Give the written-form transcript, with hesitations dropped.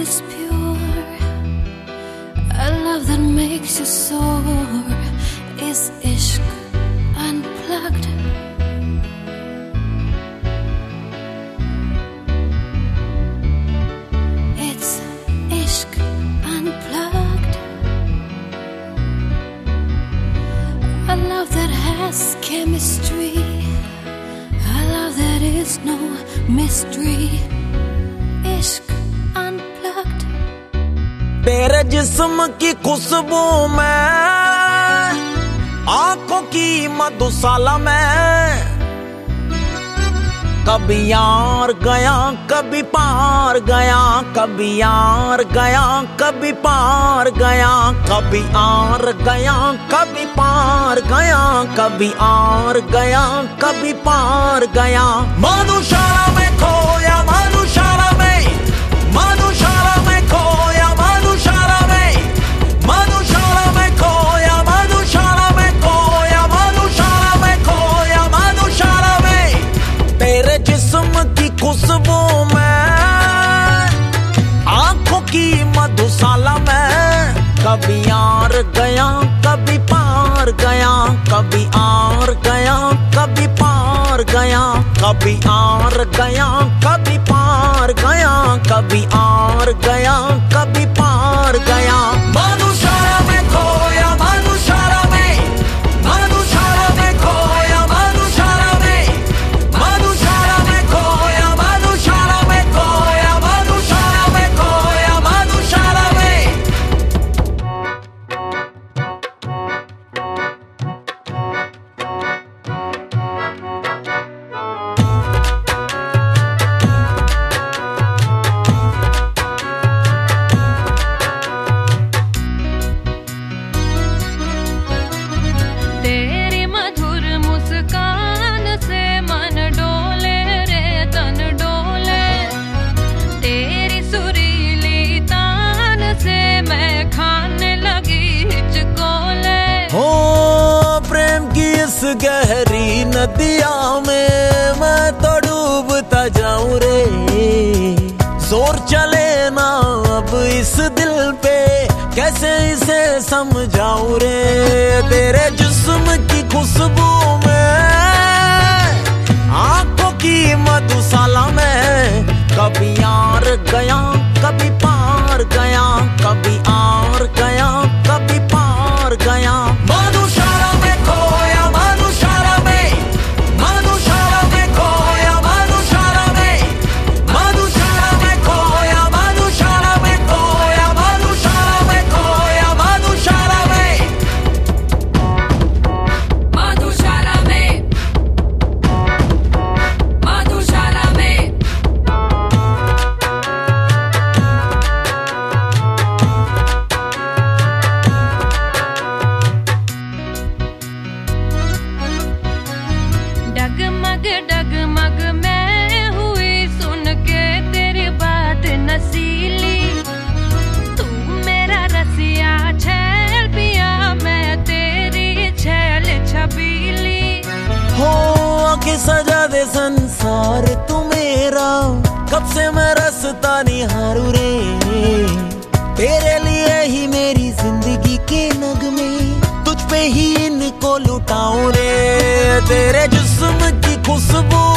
is pure, a love that makes you soar, is ishq unplugged. It's ishq unplugged. A love that has chemistry, a love that is no mystery. Ishq unplugged. तेरे जिस्म की खुशबू में, आंखों की मधुशाला में, कभी यार गया कभी पार गया, कभी यार गया कभी पार गया, कभी आर गया कभी पार गया, कभी आर गया कभी पार गया। मधुशाला में खोया, मधुशाला में, मधुशाला में खोया, मधुशाला में, मधुशाला में खोया, मधुशाला में खोया, मधुशाला में खोया, मधुशाला में। तेरे जिस्म की खुशबू में, आंखों की मधुशाला में, कभी यार गया कभी पार गया, कभी आर गया कभी पार गया, कभी आर गया कभी पार गया, कभी आर गया कभी पार गया। मधुशाला में खोया, मधुशाला में, मधुशाला में खोया, मधुशाला में, मधुशाला में खोया, मधुशाला में खोया, मधुशाला में खोया, मधुशाला में। तेरी मधुर मुस्कान से मन डोले रे तन डोले, तेरी सुरीली तान से मैं खाने लगी हिचकोले। हो प्रेम की इस गहरी नदिया में मैं तो डूबता जाऊं रे, जोर चले ना अब इस दिल पे, कैसे इसे समझाऊं रे। तेरे जिस्म की खुशबू में, आंखों की मधुशाला में, कभी यार गया कभी पार गया, कभी आर गया कभी पार गया। मधुशाला में खोया, मधुशाला में, मधुशाला में खोया, मधुशाला में, मधुशाला में खोया, मधुशाला में खोया, मधुशाला में खोया, मधुशाला में। मधुशाला में, मधुशाला में। डगमग डगमग मैं हुई सुन के तेरी बात नसीली, तू मेरा रसिया छैल पिया, मैं तेरी छैल छबीली। हो आके सजा दे संसार तू मेरा, कब से मैं रास्ता निहारू रे, तेरे लिए ही मेरी जिंदगी के नगमे, तुझ पे ही इनको लुटाऊं रे। तेरे जिस्म की खुशबू